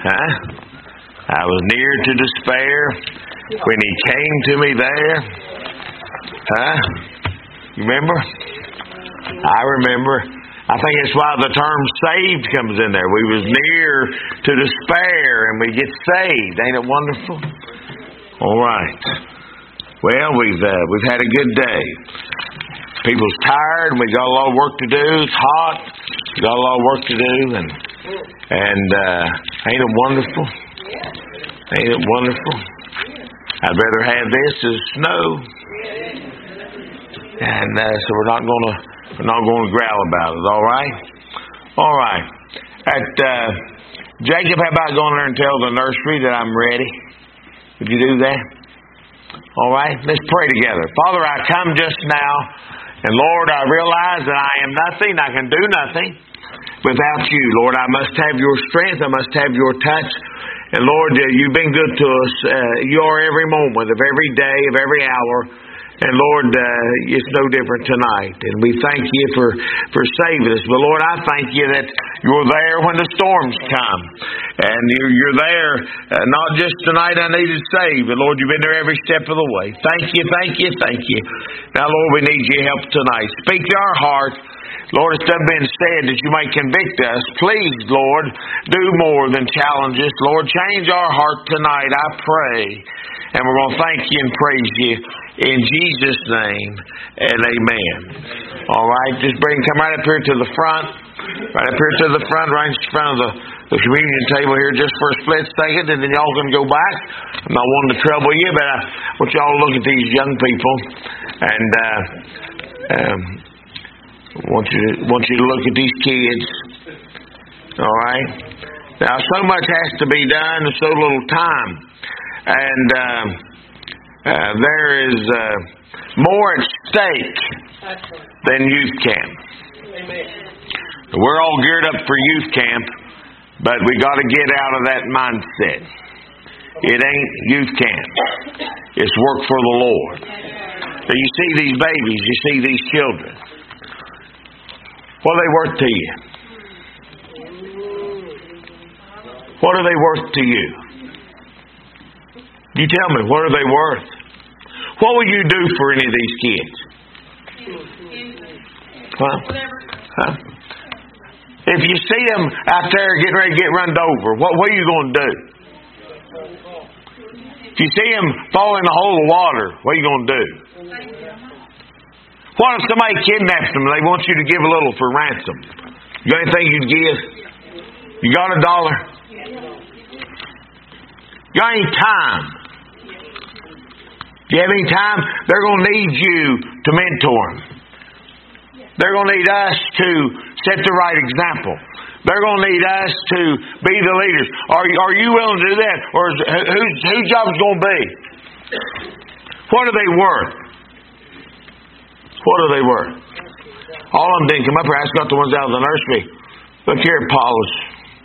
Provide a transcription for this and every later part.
Huh? I was near to despair when He came to me there. Huh? You remember? I remember. I think that's why the term saved comes in there. We was near to despair and we get saved. Ain't it wonderful? All right. Well, we've had a good day. People's tired and we got a lot of work to do. It's hot. We got a lot of work to do and ain't it wonderful? Ain't it wonderful? I'd rather have this as snow. And so we're not going to growl about it. All right. All right. Jacob, how about going there and tell the nursery that I'm ready? Would you do that? All right. Let's pray together. Father, I come just now, and Lord, I realize that I am nothing. I can do nothing without you, Lord. I must have your strength. I must have your touch. And Lord, you've been good to us. You are every moment of every day, of every hour. And Lord, it's no different tonight. And we thank you for saving us. But Lord, I thank you that you're there when the storms come. And you're there not just tonight I needed saved, but Lord, you've been there every step of the way. Thank you, thank you, thank you. Now Lord, we need your help tonight. Speak to our heart. Lord, instead of being said that you might convict us, please, Lord, do more than challenge us. Lord, change our heart tonight, I pray. And we're going to thank you and praise you in Jesus' name and amen. All right, just come right up here to the front. Right up here to the front, right in front of the communion table here just for a split second, and then y'all can go back. I'm not wanting to trouble you, but I want y'all to look at these young people and want you to look at these kids. All right. Now, so much has to be done in so little time, and there is more at stake than youth camp. We're all geared up for youth camp, but we got to get out of that mindset. It ain't youth camp. It's work for the Lord. So you see these babies, you see these children. What are they worth to you? What are they worth to you? You tell me, what are they worth? What will you do for any of these kids? Huh? If you see them out there getting ready to get run over, what are you going to do? If you see them fall in a hole of water, what are you going to do? What if somebody kidnaps them and they want you to give a little for ransom? You got anything you'd give? You got $1? You got any time? Do you have any time? They're going to need you to mentor them. They're going to need us to set the right example. They're going to need us to be the leaders. Are you willing to do that? Or whose job is going to be? What are they worth? What are they worth? All of them didn't come up here. I just got the ones out of the nursery. Look here at Paula's.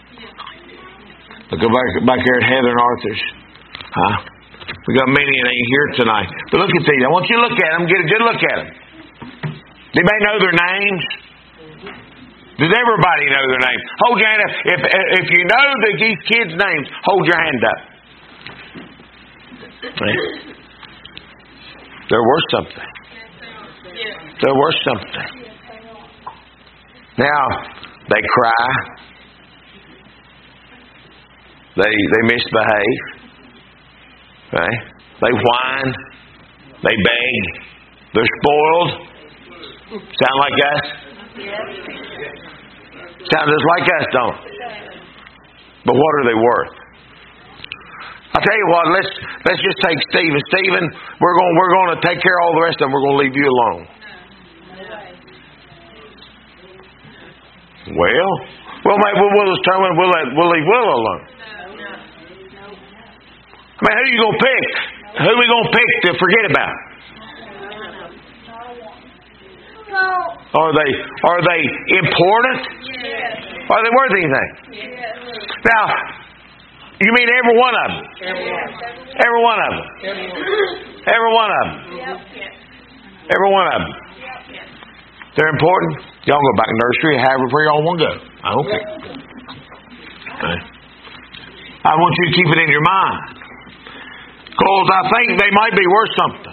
Look back here at Heather and Arthur's. Huh? We got many that ain't here tonight. But look at these. I want you to look at them. Get a good look at them. Anybody know their names? Does everybody know their names? Hold your hand up. If you know these kids' names, hold your hand up. They're worth something. They're worth something. Now, they cry. They misbehave. Right? They whine. They beg. They're spoiled. Sound like us? Sound just like us, don't it? But what are they worth? I'll tell you what, let's just take Stephen. Stephen, we're going to take care of all the rest of them. We're going to leave you alone. Well, maybe we'll determine we'll leave Will alone. I mean, who are you going to pick? Who are we going to pick to forget about? Are they important? Are they worth anything? Now, you mean every one of them? Every one of them. Every one of them. Every one of them. They're important. Y'all go back to nursery, however where y'all want to go. I don't care. I want you to keep it in your mind. Because I think they might be worth something.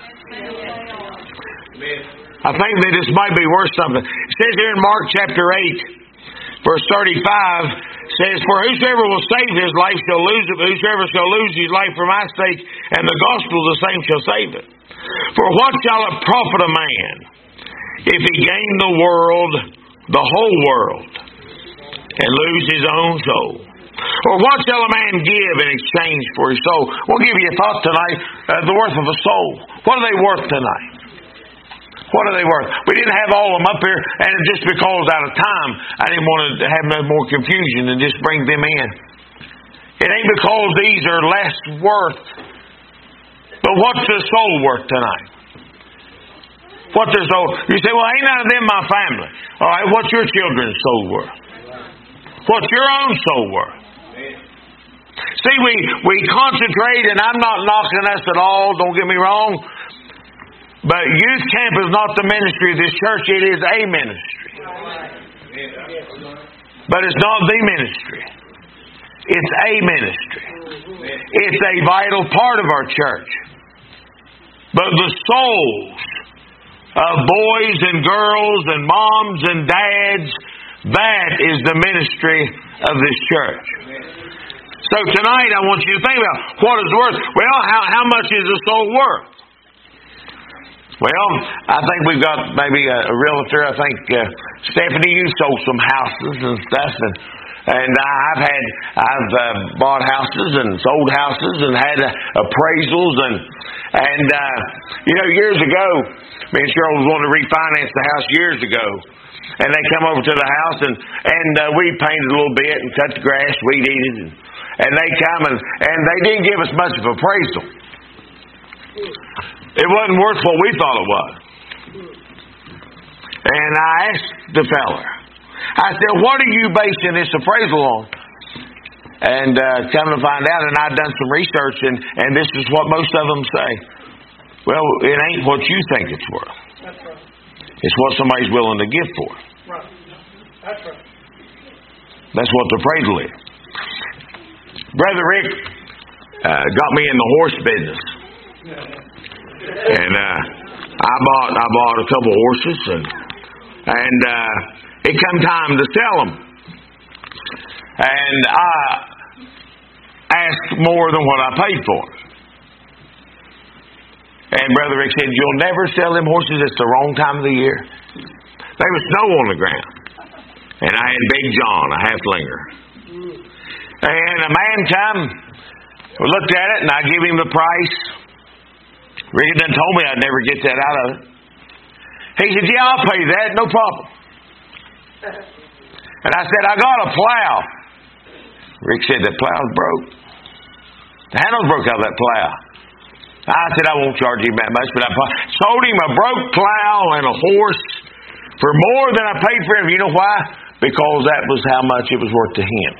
I think they just might be worth something. It says here in Mark chapter 8, verse 35, says, "For whosoever will save his life shall lose it, but whosoever shall lose his life for my sake and the gospel, the same shall save it. For what shall it profit a man if he gain the world, the whole world, and lose his own soul? Or what shall a man give in exchange for his soul?" We'll give you a thought tonight, the worth of a soul. What are they worth tonight? What are they worth? We didn't have all of them up here, and just because out of time, I didn't want to have no more confusion and just bring them in. It ain't because these are less worth. But what's the soul worth tonight? What's their soul? You say, well, ain't none of them my family. All right, what's your children's soul worth? What's your own soul worth? See, we concentrate, and I'm not knocking us at all, don't get me wrong, but youth camp is not the ministry of this church, it is a ministry. But it's not the ministry. It's a ministry. It's a vital part of our church. But the souls of boys and girls and moms and dads, that is the ministry of this church. So tonight I want you to think about what is worth. Well, how much is a soul worth? Well, I think we've got maybe a realtor. I think Stephanie, you sold some houses and stuff, and I've bought houses and sold houses and had appraisals and years ago, me and Cheryl was wanting to refinance the house years ago. And they come over to the house and we painted a little bit and cut the grass, weed eated, and they come and they didn't give us much of appraisal. It wasn't worth what we thought it was. And I asked the fella, I said, what are you basing this appraisal on? And come to find out, and I'd done some research, and this is what most of them say. Well, it ain't what you think it's worth. That's right. It's what somebody's willing to give for it. Right. That's right. That's what the appraisal is. Brother Rick got me in the horse business. And I bought a couple horses, and it come time to sell them. And I asked more than what I paid for them. And Brother Rick said, "You'll never sell them horses. It's the wrong time of the year." There was snow on the ground, and I had Big John, a half-linger. And a man come, looked at it, and I gave him the price. Rick done told me I'd never get that out of it. He said, "Yeah, I'll pay that, no problem." And I said, "I got a plow." Rick said, "The plow's broke. The handle's broke out of that plow." I said, "I won't charge him that much," but I sold him a broke plow and a horse for more than I paid for him. You know why? Because that was how much it was worth to him.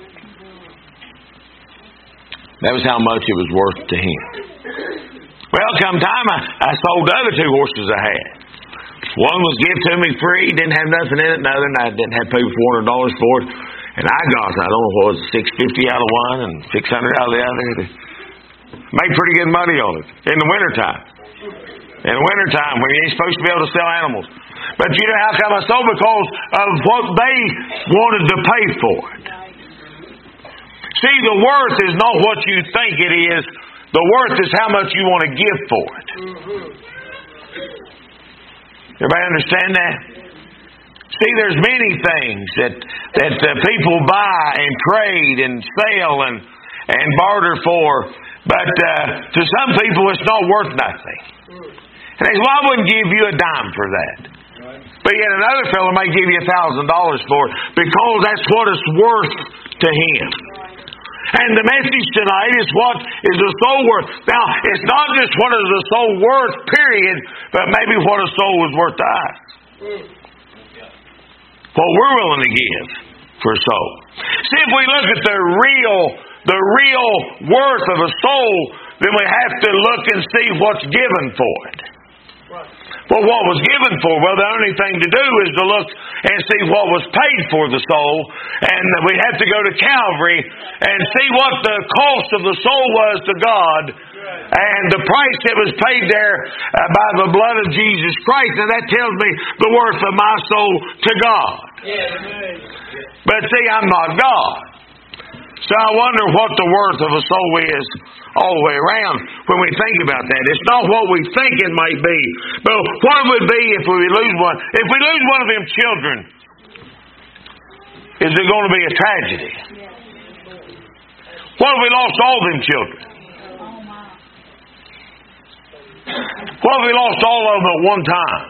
That was how much it was worth to him. Well, come time, I sold the other two horses I had. One was given to me free, didn't have nothing in it. Another, and I didn't have to pay $400 for it. And I got, I don't know what was it, $650 out of one and $600 out of the other. Made pretty good money on it in the wintertime. In the wintertime when you ain't supposed to be able to sell animals. But you know how come I sold? Because of what they wanted to pay for it. See, the worth is not what you think it is. The worth is how much you want to give for it. Everybody understand that? See, there's many things that people buy and trade and sell and barter for. But to some people, it's not worth nothing. And they say, "Well, I wouldn't give you a dime for that." But yet another fellow may give you $1,000 for it because that's what it's worth to him. And the message tonight is what is the soul worth. Now, it's not just what is the soul worth, period, but maybe what a soul is worth to us. What we're willing to give for a soul. See, if we look at the real worth of a soul, then we have to look and see what's given for it. Well, what was given for? Well, the only thing to do is to look and see what was paid for the soul. And we have to go to Calvary and see what the cost of the soul was to God. And the price that was paid there by the blood of Jesus Christ. And that tells me the worth of my soul to God. But see, I'm not God. So I wonder what the worth of a soul is all the way around when we think about that. It's not what we think it might be, but what it would be if we lose one. If we lose one of them children, is it going to be a tragedy? What if we lost all them children? What if we lost all of them at one time?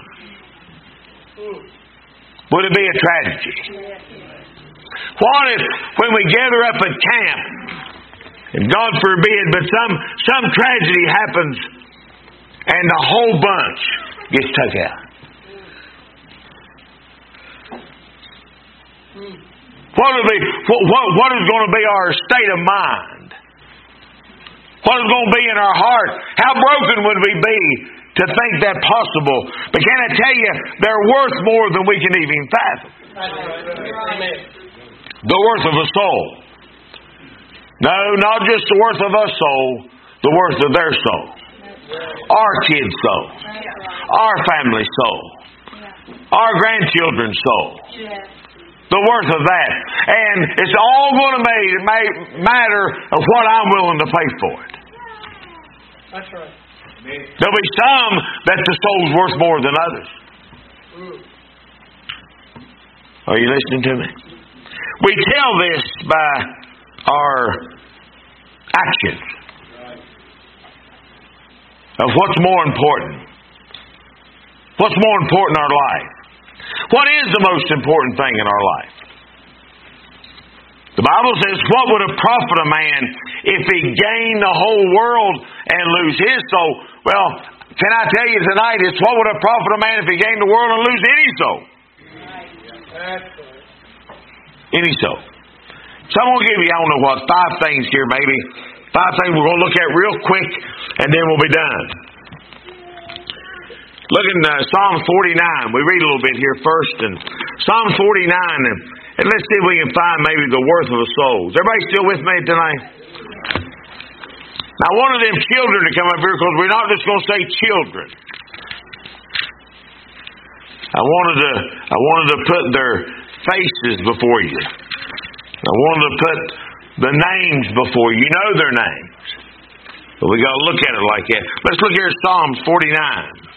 Would it be a tragedy? What if when we gather up at camp, and God forbid, but some tragedy happens and the whole bunch gets took out? What is going to be our state of mind? What is going to be in our heart? How broken would we be to think that possible? But can I tell you, they're worth more than we can even fathom. The worth of a soul. No, not just the worth of a soul, the worth of their soul. Our kids' soul. Our family soul. Our grandchildren's soul. The worth of that. And it's all going to matter of what I'm willing to pay for it. That's right. There'll be some that the soul's worth more than others. Are you listening to me? We tell this by our actions of what's more important. What's more important in our life? What is the most important thing in our life? The Bible says, what would it profit a man if he gained the whole world and lose his soul? Well, can I tell you tonight, it's what would it profit a man if he gained the world and lose any soul? Any soul. So I'm going to give you, I don't know what, 5 things here maybe. 5 things we're going to look at real quick, and then we'll be done. Look in Psalm 49. We read a little bit here first. And Psalm 49, and let's see if we can find maybe the worth of a soul. Is everybody still with me tonight? Now, I wanted them children to come up here because we're not just going to say children. I wanted to put their faces before you. I wanted to put the names before you. You know their names. But we got to look at it like that. Let's look here at Psalms 49.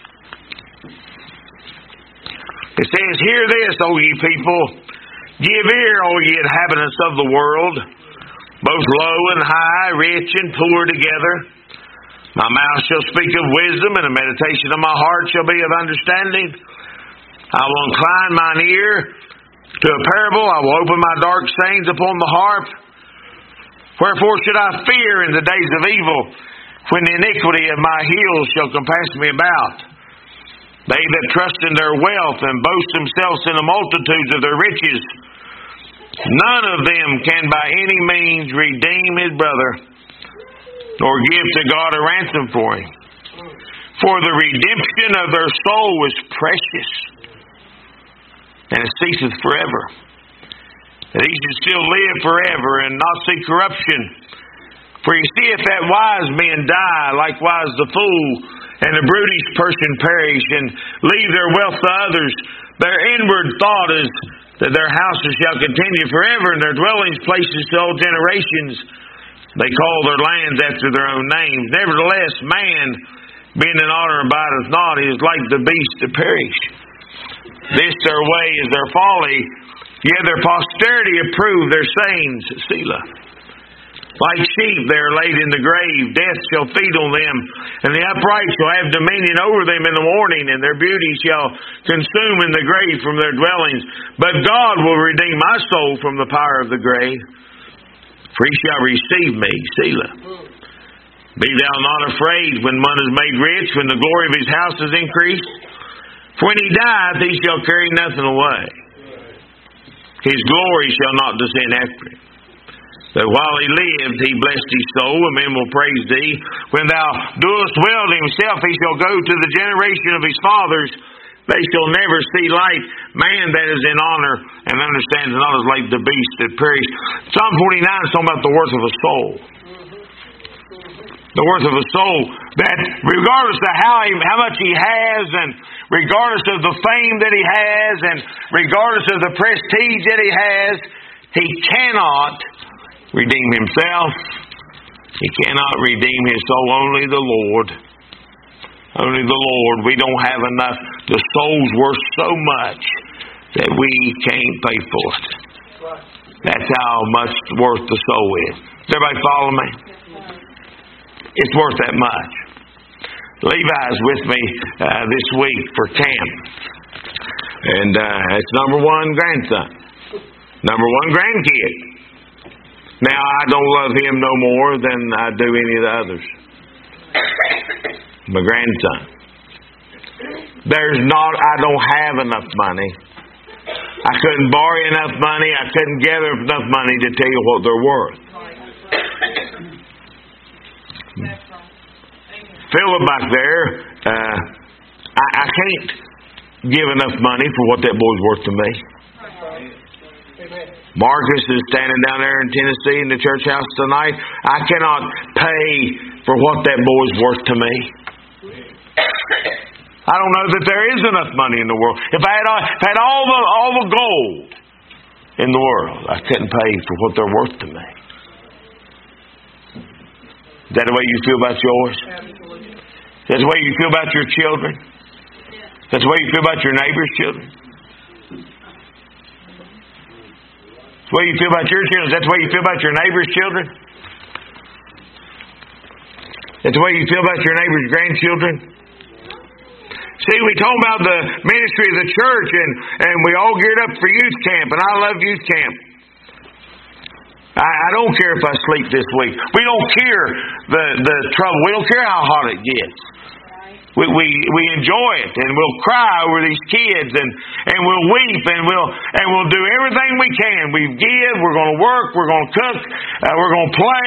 It says, hear this, O ye people. Give ear, O ye inhabitants of the world, both low and high, rich and poor together. My mouth shall speak of wisdom, and the meditation of my heart shall be of understanding. I will incline mine ear to a parable. I will open my dark sayings upon the harp. Wherefore should I fear in the days of evil, when the iniquity of my heels shall compass me about? They that trust in their wealth and boast themselves in the multitudes of their riches, none of them can by any means redeem his brother, nor give to God a ransom for him. For the redemption of their soul is precious, and it ceaseth forever. That he should still live forever and not see corruption. For you see, if that wise men die, likewise the fool and the brutish person perish, and leave their wealth to others, their inward thought is that their houses shall continue forever, and their dwellings places to all generations. They call their lands after their own names. Nevertheless, man, being in honor abideth not, he is like the beast to perish. This their way is their folly, yet their posterity approve their sayings. Selah. Like sheep they are laid in the grave. Death shall feed on them, and the upright shall have dominion over them in the morning, and their beauty shall consume in the grave from their dwellings. But God will redeem my soul from the power of the grave, for he shall receive me. Selah. Be thou not afraid when one is made rich, when the glory of his house is increased. For when he dieth, he shall carry nothing away. His glory shall not descend after him. that while he lived, he blessed his soul, and men will praise thee. When thou doest well to himself, he shall go to the generation of his fathers. They shall never see light. Man that is in honor and understands not as like the beast that perish. Psalm 49 is talking about the worth of a soul. The worth of a soul. That regardless of how much he has, and regardless of the fame that he has, and regardless of the prestige that he has, he cannot redeem himself. He cannot redeem his soul. Only the Lord. Only the Lord. We don't have enough. The soul's worth so much that we can't pay for it. That's how much worth the soul is. Does everybody follow me? It's worth that much. Levi's with me this week for camp. And it's number one grandson. Number one grandkid. Now, I don't love him no more than I do any of the others. My grandson. I don't have enough money. I couldn't borrow enough money. I couldn't gather enough money to tell you what they're worth. Philip back there, I can't give enough money for what that boy's worth to me. Marcus is standing down there in Tennessee in the church house tonight. I cannot pay for what that boy's worth to me. I don't know that there is enough money in the world. If I had all the gold in the world, I couldn't pay for what they're worth to me. Is that the way you feel about yours? That's the way you feel about your children? That's the way you feel about your neighbor's children? That's the way you feel about your children? That's the way you feel about your neighbor's children? That's the way you feel about your neighbor's grandchildren? See, we talk about the ministry of the church, and we all geared up for youth camp, and I love youth camp. I don't care if I sleep this week. We don't care the trouble. We don't care how hot it gets. We enjoy it, and we'll cry over these kids, and we'll weep, and we'll do everything we can. We give. We're going to work. We're going to cook. We're going to play.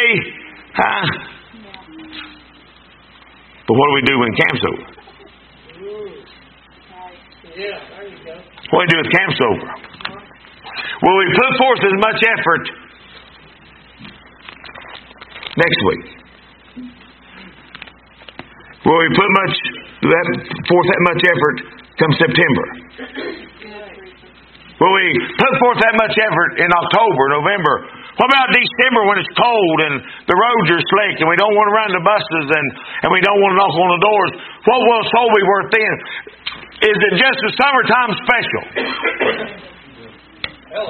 But what do we do when camp's over? What do we do with camp's over? Will we put forth as much effort next week? Will we put forth that much effort come September? Will we put forth that much effort in October, November? What about December when it's cold and the roads are slick and we don't want to run the buses and we don't want to knock on the doors? What will a soul be worth then? Is it just a summertime special? Hello.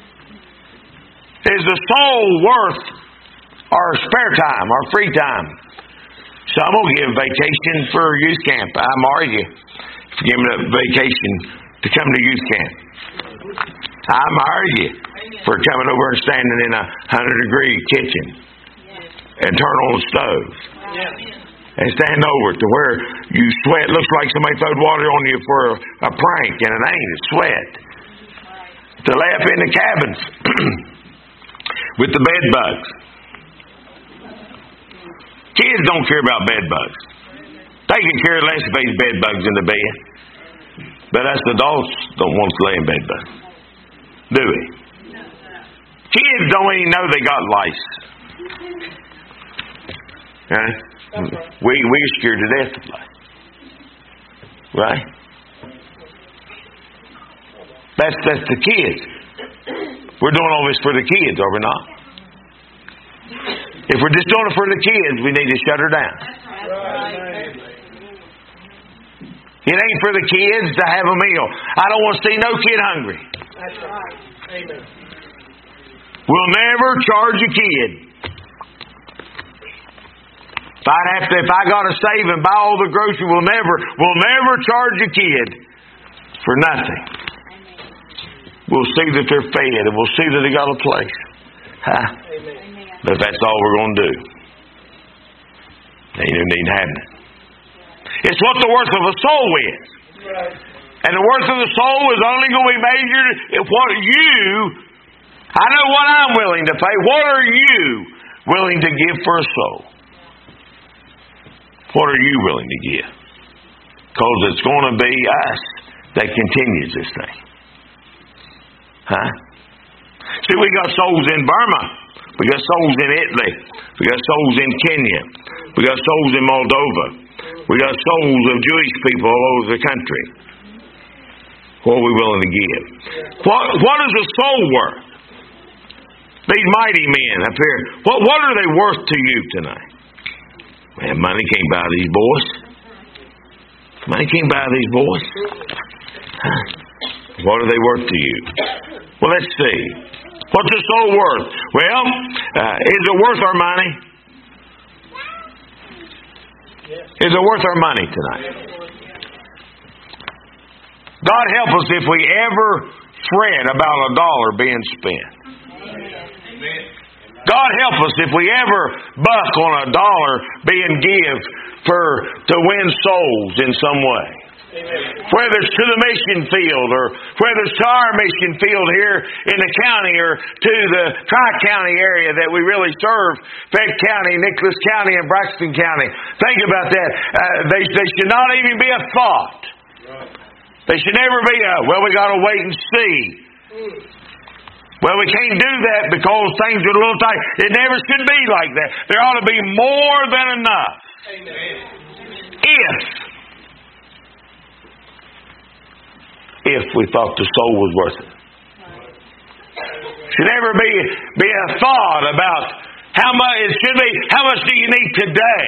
Is the soul worth our spare time, our free time? Some will give vacation for youth camp. I'm arguing for giving up vacation to come to youth camp. I'm arguing for coming over and standing in a 100-degree kitchen and turn on the stove and stand over it to where you sweat. Looks like somebody throwed water on you for a prank, and it ain't. It's sweat. To lay up in the cabins with the bed bugs. Kids don't care about bed bugs. They can care less if there's bed bugs in the bed. But us adults don't want to lay in bed bugs. Do we? Kids don't even know they got lice. Right? We're scared to death of lice. Right? That's the kids. We're doing all this for the kids, are we not? If we're just doing it for the kids, we need to shut her down. It ain't for the kids to have a meal. I don't want to see no kid hungry. That's right. Amen. We'll never charge a kid. If I got to save and buy all the groceries, we'll never charge a kid for nothing. We'll see that they're fed, and we'll see that they got a place. But that's all we're going to do. Ain't no need having it. It's what the worth of a soul is. And the worth of the soul is only going to be measured if what you I know what I'm willing to pay. What are you willing to give for a soul? What are you willing to give? Because it's going to be us that continues this thing. Huh? See, we got souls in Burma. We got souls in Italy. We got souls in Kenya. We got souls in Moldova. We got souls of Jewish people all over the country. What are we willing to give? What is a soul worth? These mighty men up here, what are they worth to you tonight? Man, money can't buy these boys. Money can't buy these boys. Huh? What are they worth to you? Well, let's see. What's a soul worth? Well, is it worth our money? Is it worth our money tonight? God help us if we ever fret about a dollar being spent. God help us if we ever buck on a dollar being give to win souls in some way. Whether it's to the mission field or whether it's to our mission field here in the county or to the Tri-County area that we really serve, Fayette County, Nicholas County, and Braxton County. Think about that. They should not even be a thought. They should never be we got to wait and see. Well, we can't do that because things are a little tight. It never should be like that. There ought to be more than enough. If we thought the soul was worth it. Should never be a thought about how much it should be. How much do you need today?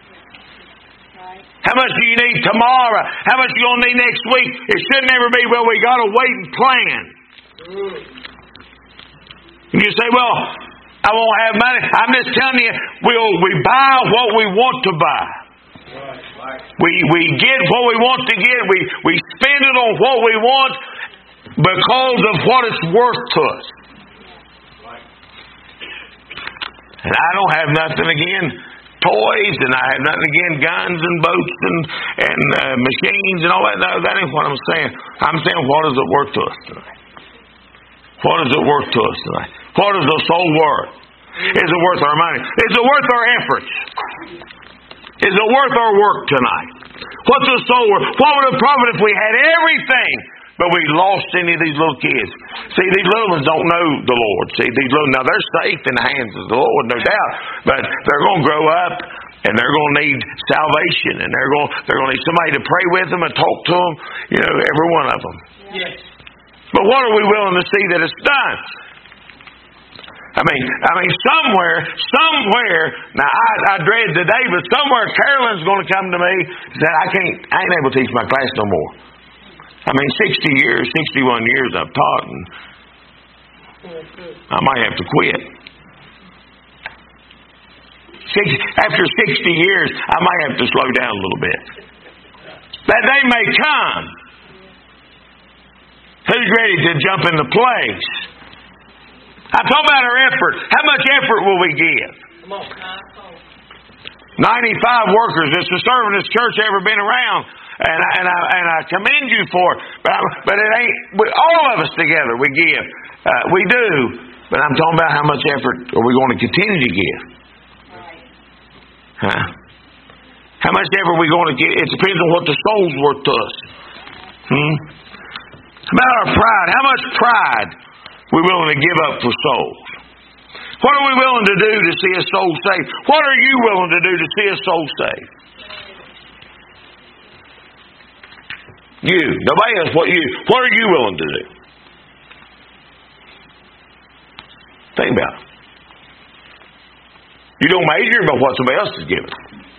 How much do you need tomorrow? How much you gonna need next week? It should never be, well, we gotta wait and plan. And you say, well, I won't have money. I'm just telling you, we buy what we want to buy. We get what we want to get. We spend it on what we want because of what it's worth to us. And I don't have nothing against toys, and I have nothing against guns and boats and machines and all that. No, that ain't what I'm saying. I'm saying, what is it worth to us tonight? What is it worth to us tonight? What is the soul worth? Is it worth our money? Is it worth our efforts? Is it worth our work tonight? What's the soul worth? What would it profit if we had everything, but we lost any of these little kids? See, these little ones don't know the Lord. See, now they're safe in the hands of the Lord, no doubt. But they're going to grow up, and they're going to need salvation, and they're going to need somebody to pray with them and talk to them. You know, every one of them. Yes. But what are we willing to see that it's done? I mean, somewhere. Now, I dread the day, but somewhere Carolyn's going to come to me and say, I ain't able to teach my class no more. I mean, 61 years I've taught, and I might have to quit. After 60 years, I might have to slow down a little bit. That day may come. Who's ready to jump into place? I'm talking about our effort. How much effort will we give? 95 workers that's to serve in this church ever been around. And I commend you for it. But it ain't, all of us together we give. We do. But I'm talking about how much effort are we going to continue to give? Huh? How much effort are we going to give? It depends on what the soul's worth to us. How about our pride? How much pride we're willing to give up for souls? What are we willing to do to see a soul saved? What are you willing to do to see a soul saved? You. Nobody else. What are you willing to do? Think about it. You don't measure by what somebody else is giving.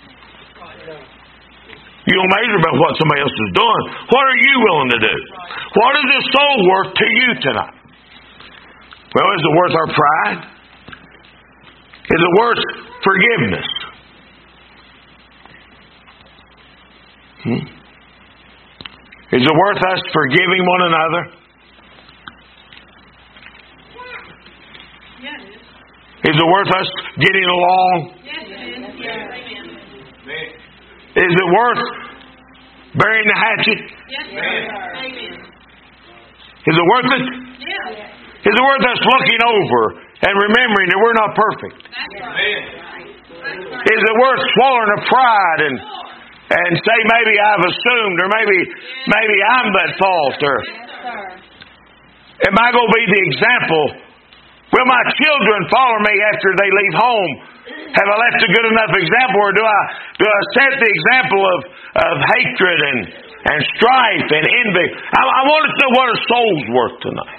You don't measure by what somebody else is doing. What are you willing to do? What is this soul worth to you tonight? Well, is it worth our pride? Is it worth forgiveness? Is it worth us forgiving one another? Yes. Is it worth us getting along? Yes. Is it worth burying the hatchet? Yes. Amen. Is it worth it? Yes. Is it worth us looking over and remembering that we're not perfect? Is it worth swallowing a pride and say maybe I've assumed, or maybe I'm at fault, or am I going to be the example? Will my children follow me after they leave home? Have I left a good enough example, or do I set the example of hatred and strife and envy? I want to know what a soul's worth tonight.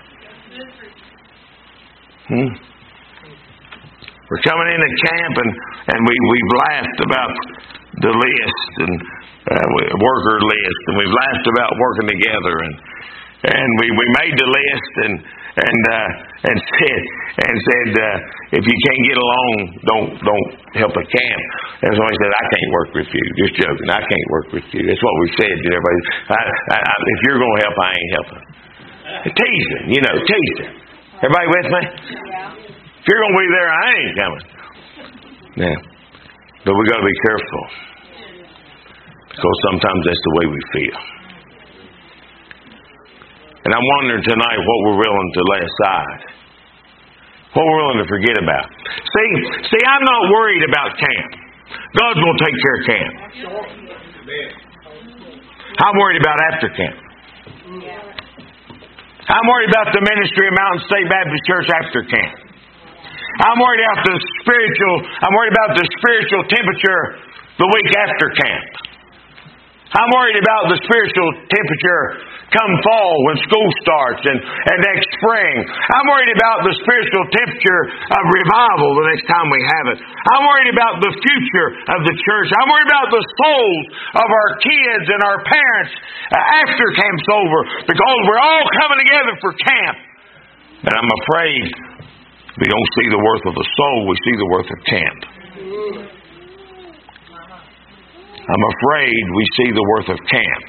We're coming into camp and we've laughed about the list and worker list, and we've laughed about working together, and we made the list and said if you can't get along, don't help a camp. And somebody said, I can't work with you. Just joking. I can't work with you. That's what we said to everybody. If you're going to help, I ain't helping. Teasing, teasing. Everybody with me? If you're going to be there, I ain't coming. Yeah. But we got to be careful, because sometimes that's the way we feel. And I'm wondering tonight what we're willing to lay aside, what we're willing to forget about. See, I'm not worried about camp. God's going to take care of camp. I'm worried about after camp. I'm worried about the ministry of Mountain State Baptist Church after camp. I'm worried about the spiritual temperature the week after camp. I'm worried about the spiritual temperature come fall when school starts and next spring. I'm worried about the spiritual temperature of revival the next time we have it. I'm worried about the future of the church. I'm worried about the souls of our kids and our parents after camp's over, because we're all coming together for camp. And I'm afraid we don't see the worth of the soul, we see the worth of camp. I'm afraid we see the worth of camp.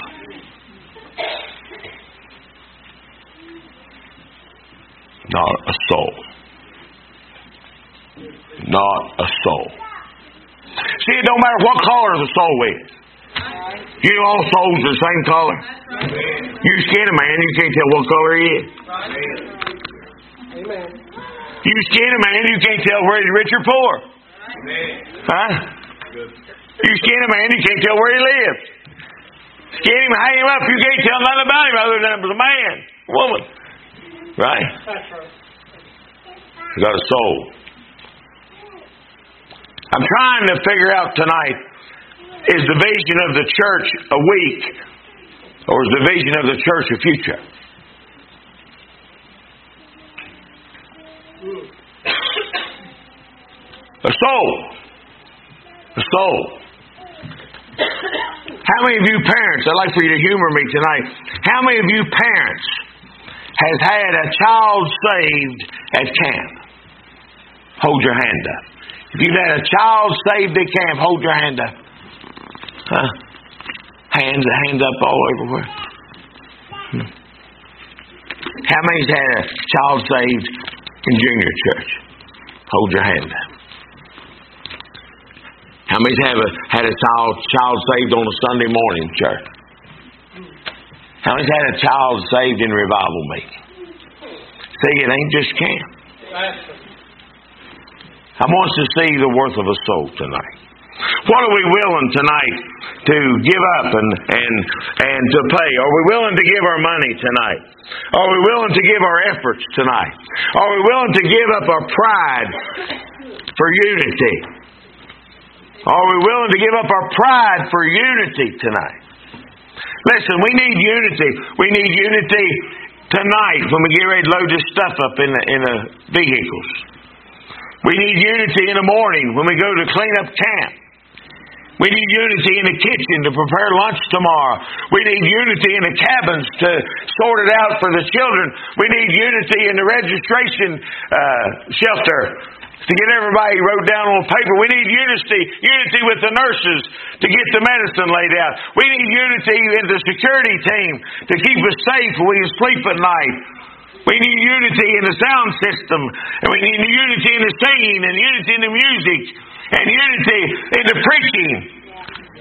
Not a soul. Not a soul. See, it don't matter what color the soul is. All souls are the same color. You skin a man, you can't tell what color he is. You skin a man, you can't tell where he's rich or poor. Huh? You skin a man, you can't tell where he lives. Skin him, hang him up, you can't tell nothing about him other than it was a man, woman. Right? You got a soul. I'm trying to figure out tonight, is the vision of the church a week, or is the vision of the church a future? A soul. A soul. How many of you parents, I'd like for you to humor me tonight, how many of you parents has had a child saved at camp? Hold your hand up. If you've had a child saved at camp, hold your hand up. Huh? Hands up all everywhere. How many's had a child saved in junior church? Hold your hand up. How many's had a child saved on a Sunday morning church? How many's had a child saved in revival meeting? See, it ain't just camp. I want us to see the worth of a soul tonight. What are we willing tonight to give up and to pay? Are we willing to give our money tonight? Are we willing to give our efforts tonight? Are we willing to give up our pride for unity? Are we willing to give up our pride for unity tonight? Listen, we need unity. We need unity tonight when we get ready to load this stuff up in the vehicles. We need unity in the morning when we go to clean up camp. We need unity in the kitchen to prepare lunch tomorrow. We need unity in the cabins to sort it out for the children. We need unity in the registration shelter to get everybody wrote down on paper. We need unity with the nurses to get the medicine laid out. We need unity in the security team to keep us safe when we sleep at night. We need unity in the sound system, and we need unity in the singing, and unity in the music, and unity in the preaching.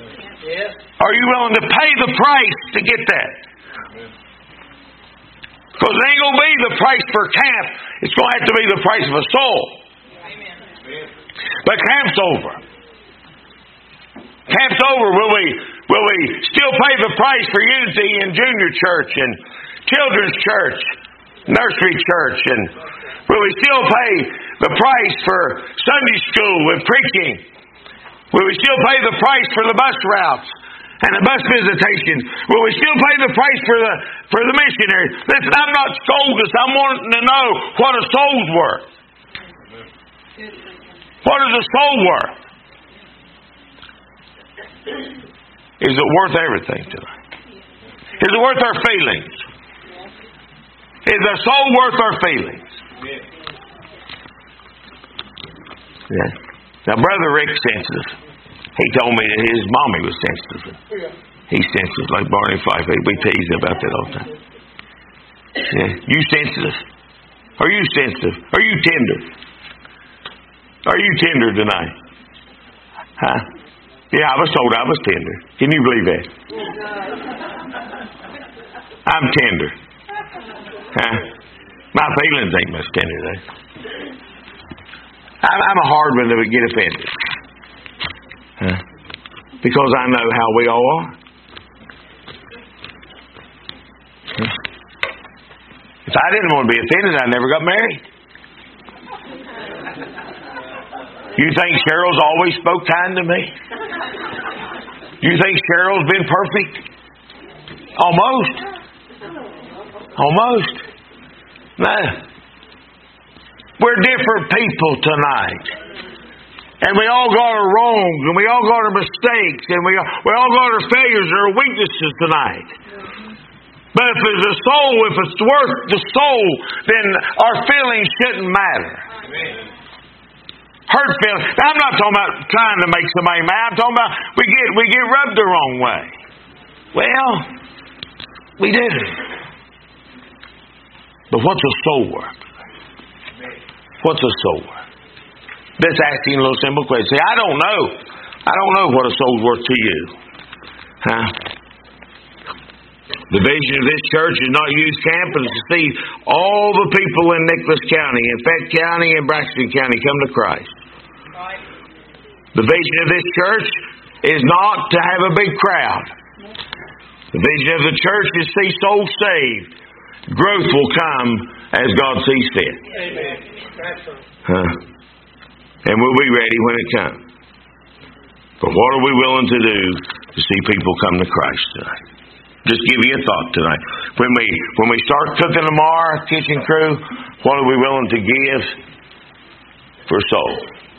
Are you willing to pay the price to get that? Because it ain't going to be the price per camp. It's going to have to be the price of a soul. Amen. But camp's over. Camp's over. Will we still pay the price for unity in junior church and children's church, nursery church, and will we still pay the price for Sunday school with preaching? Will we still pay the price for the bus routes and the bus visitation? Will we still pay the price for the missionaries? Listen, I'm not scolding. I'm wanting to know what a soul's worth. What is a soul worth? Is it worth everything tonight? Is it worth our feelings? Is a soul worth our feelings? Yeah. Now, Brother Rick sensitive. He told me that his mommy was sensitive. He's sensitive like Barney Fife. We tease about that all the time. Yeah. You sensitive? Are you sensitive? Are you tender? Are you tender tonight? Huh? Yeah, I was told I was tender. Can you believe that? I'm tender. Huh? My feelings ain't much tender though. I'm a hard one that would get offended. Huh? Because I know how we all are. Huh? If I didn't want to be offended, I never got married. You think Cheryl's always spoke kind to me? You think Cheryl's been perfect? Almost. Almost. No. We're different people tonight. And we all got our wrongs, and we all got our mistakes, and we all got our failures and our weaknesses tonight. But if there's a soul, if it's worth the soul, then our feelings shouldn't matter. Hurt feelings. Now, I'm not talking about trying to make somebody mad. I'm talking about we get rubbed the wrong way. Well, we do. But what's a soul worth? What's a soul worth? Let's ask you a little simple question. Say, I don't know. I don't know what a soul's worth to you. Huh? The vision of this church is not youth camp, but to see all the people in Nicholas County, in Fayette County, and Braxton County come to Christ. The vision of this church is not to have a big crowd. The vision of the church is to see souls saved. Growth will come as God sees fit. Amen. That's right. Huh? And we'll be ready when it comes. But what are we willing to do to see people come to Christ tonight? Just give you a thought tonight. When we start cooking tomorrow, kitchen crew, what are we willing to give for soul?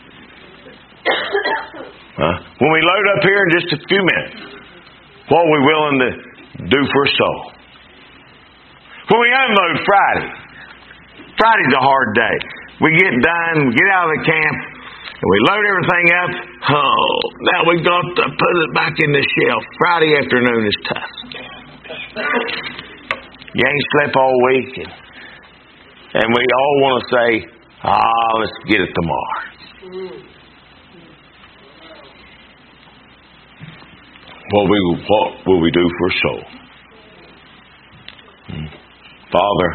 Huh? When we load up here in just a few minutes, what are we willing to do for soul? When we unload Friday's a hard day. We get done, we get out of the camp, and we load everything up. Oh, now we got to put it back in the shelf. Friday afternoon is tough. You ain't slept all week, and we all want to say, let's get it tomorrow. What will we do for soul? Father,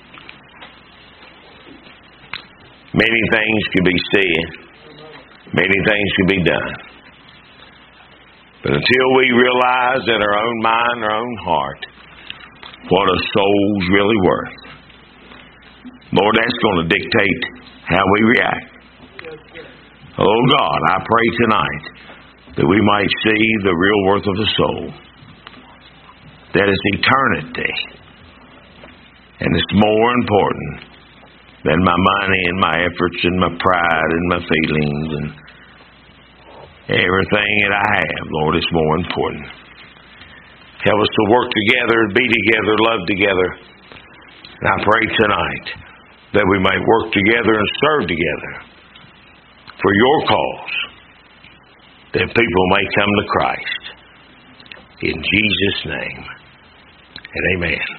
many things can be said, many things can be done. But until we realize in our own mind, our own heart, what a soul's really worth, Lord, that's going to dictate how we react. Oh God, I pray tonight that we might see the real worth of the soul. That is eternity. And it's more important than my money and my efforts and my pride and my feelings and everything that I have. Lord, it's more important. Help us to work together, be together, love together. And I pray tonight that we might work together and serve together for your cause, that people may come to Christ. In Jesus' name, and amen.